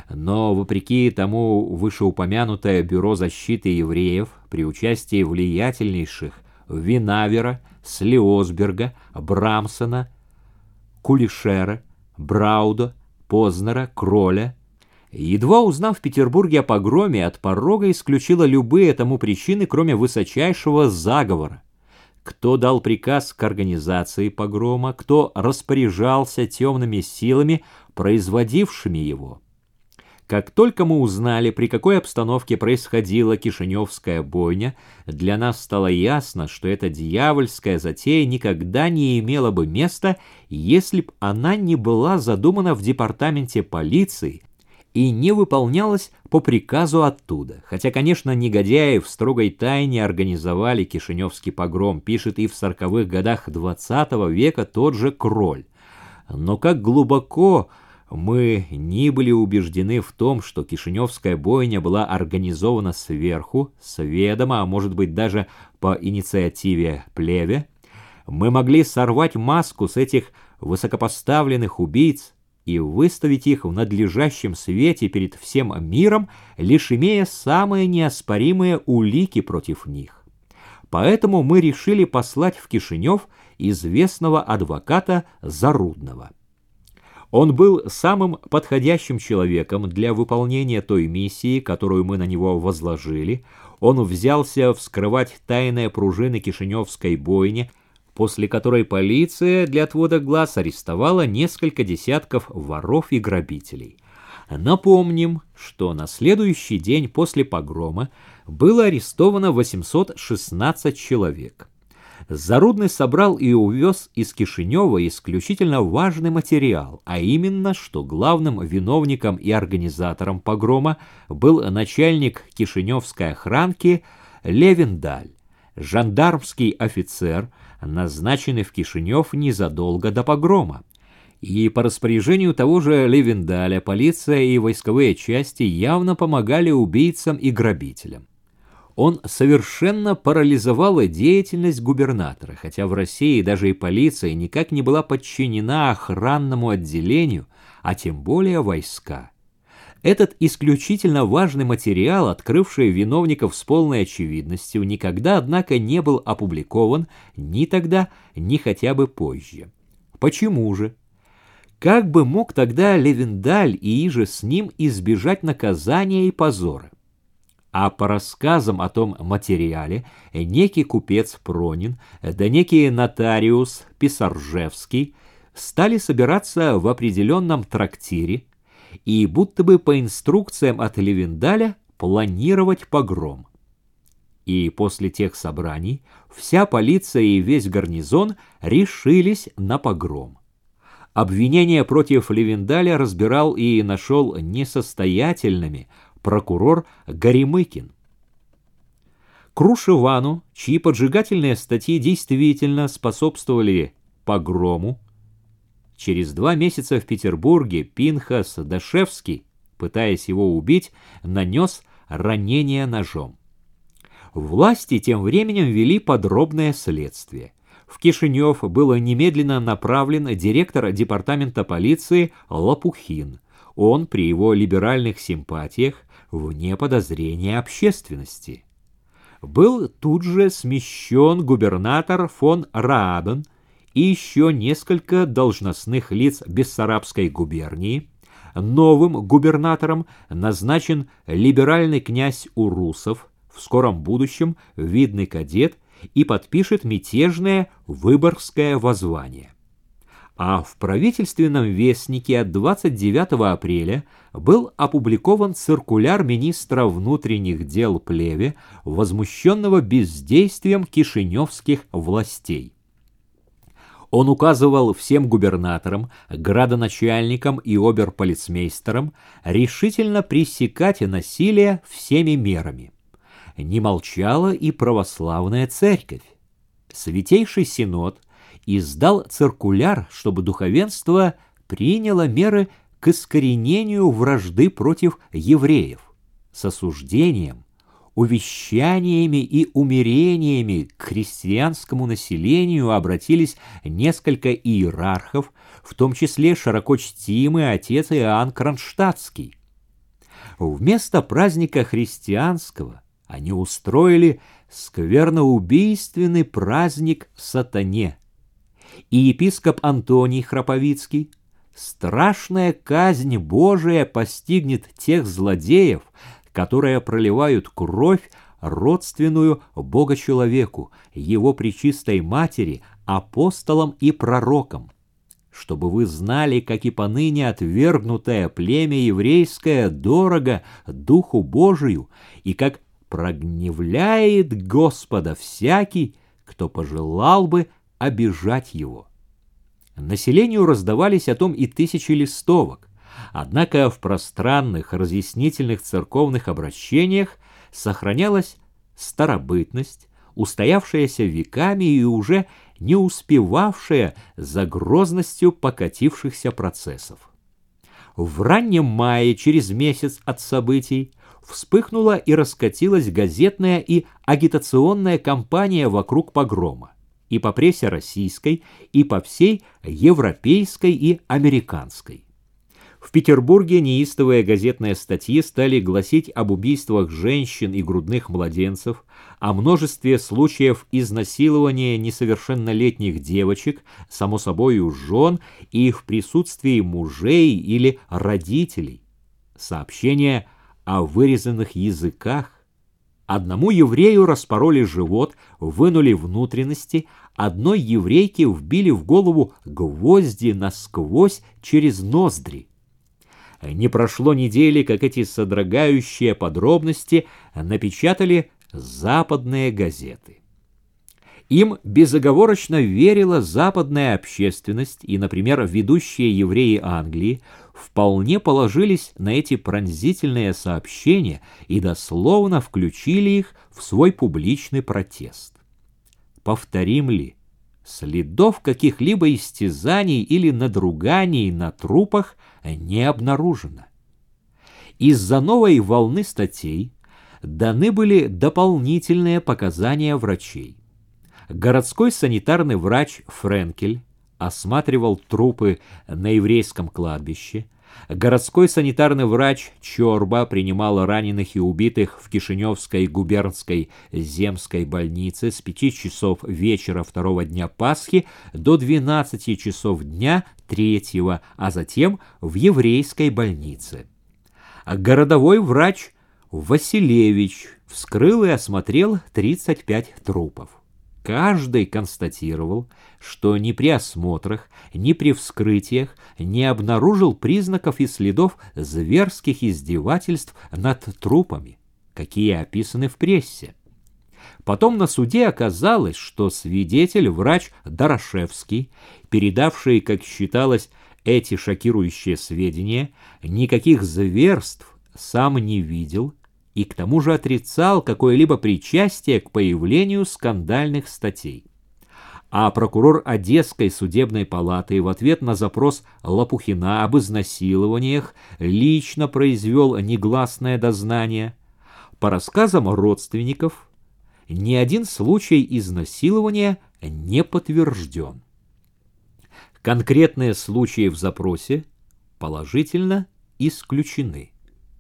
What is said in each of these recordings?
Но, вопреки тому, вышеупомянутое Бюро защиты евреев при участии влиятельнейших Винавера, Слиосберга, Брамсона, Кулишера, Брауда, Познера, Кроля, едва узнав в Петербурге о погроме, от порога исключила любые тому причины, кроме высочайшего заговора. Кто дал приказ к организации погрома, кто распоряжался темными силами, производившими его. Как только мы узнали, при какой обстановке происходила Кишиневская бойня, для нас стало ясно, что эта дьявольская затея никогда не имела бы места, если б она не была задумана в департаменте полиции и не выполнялась по приказу оттуда. Хотя, конечно, негодяи в строгой тайне организовали Кишиневский погром, пишет и в 40-х годах XX века тот же Кроль. Но как глубоко мы не были убеждены в том, что Кишиневская бойня была организована сверху, с ведома, а может быть даже по инициативе Плеве, мы могли сорвать маску с этих высокопоставленных убийц и выставить их в надлежащем свете перед всем миром, лишь имея самые неоспоримые улики против них. Поэтому мы решили послать в Кишинев известного адвоката Зарудного. Он был самым подходящим человеком для выполнения той миссии, которую мы на него возложили. Он взялся вскрывать тайные пружины Кишиневской бойни, после которой полиция для отвода глаз арестовала несколько десятков воров и грабителей. Напомним, что на следующий день после погрома было арестовано 816 человек. Зарудный собрал и увез из Кишинева исключительно важный материал, а именно, что главным виновником и организатором погрома был начальник кишиневской охранки Левендаль, жандармский офицер, назначенный в Кишинев незадолго до погрома. И по распоряжению того же Левендаля полиция и войсковые части явно помогали убийцам и грабителям. Он совершенно парализовал деятельность губернатора, хотя в России даже и полиция никак не была подчинена охранному отделению, а тем более войска. Этот исключительно важный материал, открывший виновников с полной очевидностью, никогда, однако, не был опубликован ни тогда, ни хотя бы позже. Почему же? Как бы мог тогда Левендаль и иже с ним избежать наказания и позора? А по рассказам о том материале некий купец Пронин, да некий нотариус Писаржевский стали собираться в определенном трактире и будто бы по инструкциям от Левендаля планировать погром. И после тех собраний вся полиция и весь гарнизон решились на погром. Обвинения против Левендаля разбирал и нашел несостоятельными прокурор Горемыкин. Крушевану, чьи поджигательные статьи действительно способствовали погрому, через 2 месяца в Петербурге Пинхас Дашевский, пытаясь его убить, нанес ранение ножом. Власти тем временем вели подробное следствие. В Кишинев был немедленно направлен директор департамента полиции Лопухин. Он при его либеральных симпатиях вне подозрения общественности. Был тут же смещен губернатор фон Раабен и еще несколько должностных лиц Бессарабской губернии. Новым губернатором назначен либеральный князь Урусов, в скором будущем видный кадет, и подпишет мятежное Выборгское воззвание. А в правительственном вестнике от 29 апреля был опубликован циркуляр министра внутренних дел Плеве, возмущенного бездействием кишиневских властей. Он указывал всем губернаторам, градоначальникам и оберполицмейстерам решительно пресекать насилие всеми мерами. Не молчала и православная церковь. Святейший Синод издал циркуляр, чтобы духовенство приняло меры к искоренению вражды против евреев, с осуждением, увещаниями и умерениями к христианскому населению обратились несколько иерархов, в том числе широко чтимый отец Иоанн Кронштадтский. Вместо праздника христианского они устроили скверноубийственный праздник сатане. И епископ Антоний Храповицкий: страшная казнь Божия постигнет тех злодеев, которые проливают кровь родственную Бога-человеку, его пречистой матери, апостолам и пророкам. Чтобы вы знали, как и поныне отвергнутое племя еврейское дорого Духу Божию, и как прогневляет Господа всякий, кто пожелал бы обижать его. Населению раздавались о том и тысячи листовок, однако в пространных разъяснительных церковных обращениях сохранялась старобытность, устоявшаяся веками и уже не успевавшая за грозностью покатившихся процессов. В раннем мае, через месяц от событий, вспыхнула и раскатилась газетная и агитационная кампания вокруг погрома и по прессе российской, и по всей европейской и американской. В Петербурге неистовые газетные статьи стали гласить об убийствах женщин и грудных младенцев, о множестве случаев изнасилования несовершеннолетних девочек, само собою жен, и в присутствии мужей или родителей. Сообщения о вырезанных языках. Одному еврею распороли живот, вынули внутренности, одной еврейке вбили в голову гвозди насквозь через ноздри. Не прошло недели, как эти содрогающие подробности напечатали западные газеты. Им безоговорочно верила западная общественность, и, например, ведущие евреи Англии вполне положились на эти пронзительные сообщения и дословно включили их в свой публичный протест. Повторим ли, следов каких-либо истязаний или надруганий на трупах не обнаружено. Из-за новой волны статей даны были дополнительные показания врачей. Городской санитарный врач Френкель осматривал трупы на еврейском кладбище. Городской санитарный врач Чорба принимал раненых и убитых в Кишиневской губернской земской больнице с 5 часов вечера второго дня Пасхи до 12 часов дня третьего, а затем в еврейской больнице. Городовой врач Василевич вскрыл и осмотрел 35 трупов. Каждый констатировал, что ни при осмотрах, ни при вскрытиях не обнаружил признаков и следов зверских издевательств над трупами, какие описаны в прессе. Потом на суде оказалось, что свидетель, врач Дорошевский, передавший, как считалось, эти шокирующие сведения, никаких зверств сам не видел и к тому же отрицал какое-либо причастие к появлению скандальных статей. А прокурор Одесской судебной палаты в ответ на запрос Лопухина об изнасилованиях лично произвел негласное дознание. По рассказам родственников, ни один случай изнасилования не подтвержден. Конкретные случаи в запросе положительно исключены.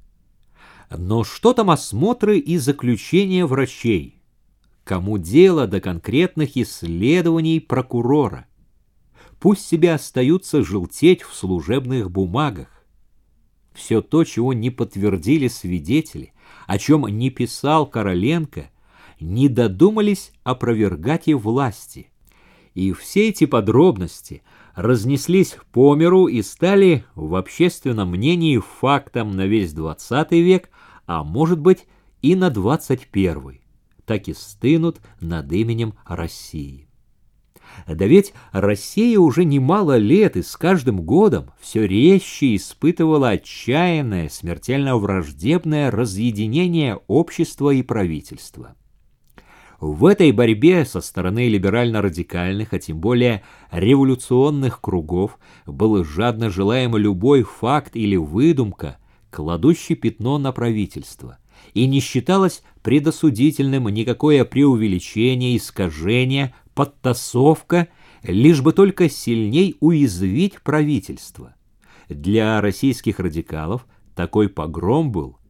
Но что там осмотры и заключения врачей? Кому дело до конкретных исследований прокурора? Пусть себе остаются желтеть в служебных бумагах. Все то, чего не подтвердили свидетели, о чем не писал Короленко, не додумались опровергать и власти. И все эти подробности разнеслись по миру и стали в общественном мнении фактом на весь XX век, а может быть и на XXI. Так и стынут над именем России. Да ведь Россия уже немало лет и с каждым годом все резче испытывала отчаянное, смертельно враждебное разъединение общества и правительства. В этой борьбе со стороны либерально-радикальных, а тем более революционных кругов, был жадно желаем любой факт или выдумка, кладущий пятно на правительство, и не считалось предосудительным никакое преувеличение, искажение, подтасовка, лишь бы только сильней уязвить правительство. Для российских радикалов такой погром был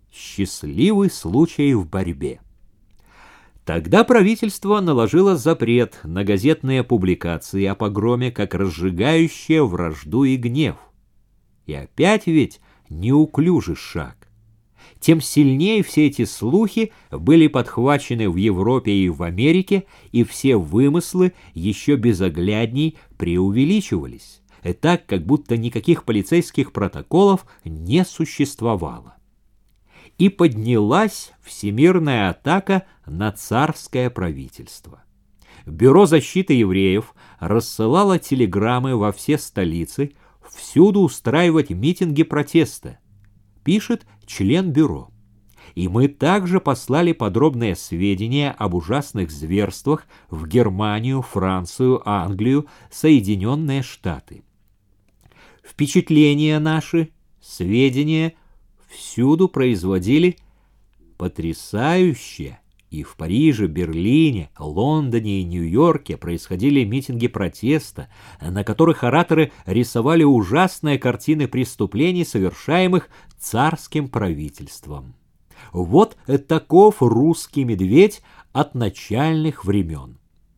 Счастливый случай в борьбе. Тогда правительство наложило запрет на газетные публикации о погроме как разжигающие вражду и гнев. И опять ведь неуклюжий шаг. Тем сильнее все эти слухи были подхвачены в Европе и в Америке, и все вымыслы еще безоглядней преувеличивались, так, как будто никаких полицейских протоколов не существовало. И поднялась всемирная атака на царское правительство. Бюро защиты евреев рассылало телеграммы во все столицы, всюду устраивать митинги протеста, пишет член бюро. И мы также послали подробные сведения об ужасных зверствах в Германию, Францию, Англию, Соединенные Штаты. Впечатления наши, сведения всюду производили потрясающие. И в Париже, Берлине, Лондоне и Нью-Йорке происходили митинги протеста, на которых ораторы рисовали ужасные картины преступлений, совершаемых царским правительством. Вот таков русский медведь от начальных времен.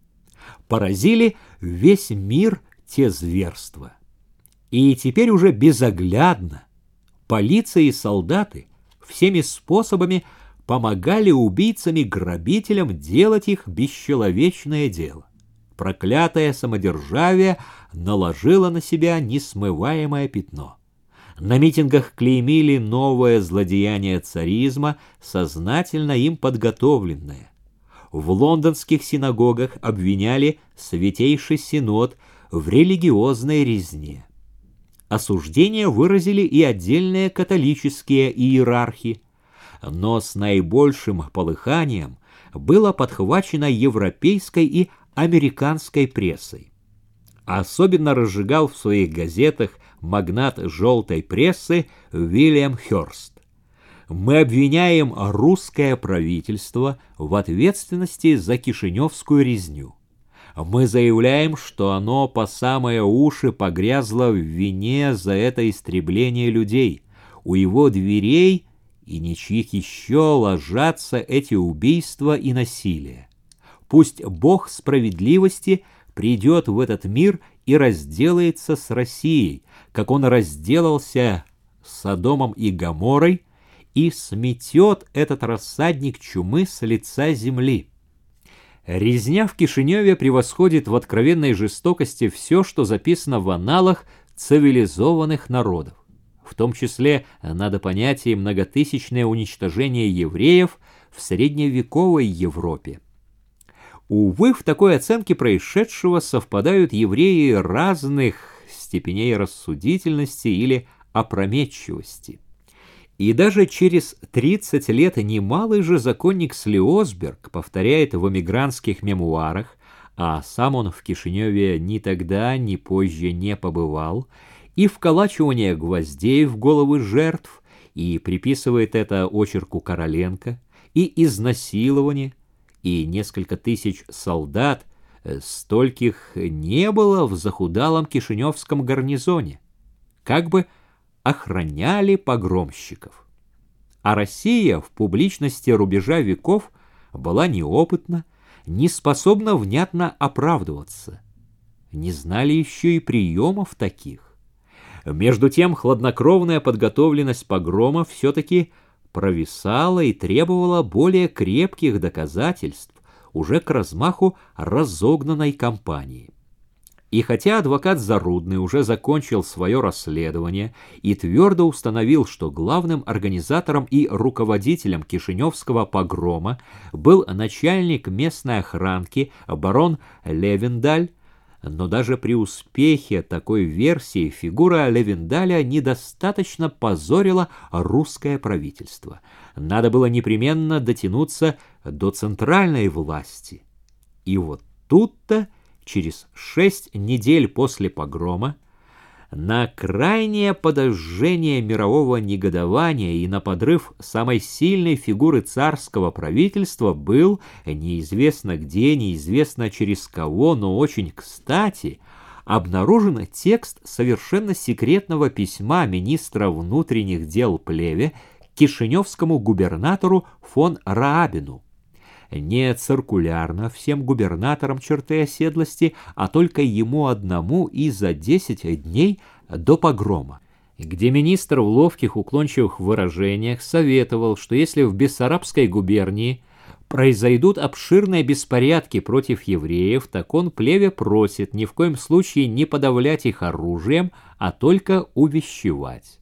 Поразили весь мир те зверства. И теперь уже безоглядно полиция и солдаты всеми способами помогали убийцам и грабителям делать их бесчеловечное дело. Проклятое самодержавие наложило на себя несмываемое пятно. На митингах клеймили новое злодеяние царизма, сознательно им подготовленное. В лондонских синагогах обвиняли Святейший Синод в религиозной резне. Осуждение выразили и отдельные католические иерархи, но с наибольшим полыханием было подхвачено европейской и американской прессой. Особенно разжигал в своих газетах магнат желтой прессы Уильям Хёрст. Мы обвиняем русское правительство в ответственности за Кишиневскую резню. Мы заявляем, что оно по самые уши погрязло в вине за это истребление людей. У его дверей и ничьих еще ложатся эти убийства и насилие. Пусть Бог справедливости придет в этот мир и разделается с Россией, как он разделался с Содомом и Гоморрой, и сметет этот рассадник чумы с лица земли. Резня в Кишиневе превосходит в откровенной жестокости все, что записано в аналах цивилизованных народов. В том числе надо понять и многотысячное уничтожение евреев в средневековой Европе. Увы, в такой оценке происшедшего совпадают евреи разных степеней рассудительности или опрометчивости. И даже через 30 лет немалый же законник Слиосберг повторяет в эмигрантских мемуарах, а сам он в Кишиневе ни тогда, ни позже не побывал, и вколачивание гвоздей в головы жертв, и приписывает это очерку Короленко, и изнасилование, и несколько тысяч солдат, стольких не было в захудалом кишиневском гарнизоне, как бы охраняли погромщиков. А Россия в публичности рубежа веков была неопытна, не способна внятно оправдываться. Не знали еще и приемов таких. Между тем, хладнокровная подготовленность погрома все-таки провисала и требовала более крепких доказательств уже к размаху разогнанной кампании. И хотя адвокат Зарудный уже закончил свое расследование и твердо установил, что главным организатором и руководителем кишиневского погрома был начальник местной охранки барон Левендаль, но даже при успехе такой версии фигура Левендаля недостаточно позорила русское правительство. Надо было непременно дотянуться до центральной власти. И вот тут-то, через 6 недель после погрома, на крайнее подожжение мирового негодования и на подрыв самой сильной фигуры царского правительства был, неизвестно где, неизвестно через кого, но очень кстати, обнаружен текст совершенно секретного письма министра внутренних дел Плеве кишиневскому губернатору фон Раабину. Не циркулярно всем губернаторам черты оседлости, а только ему одному и за 10 дней до погрома, где министр в ловких уклончивых выражениях советовал, что если в Бессарабской губернии произойдут обширные беспорядки против евреев, так он плеве просит ни в коем случае не подавлять их оружием, а только увещевать.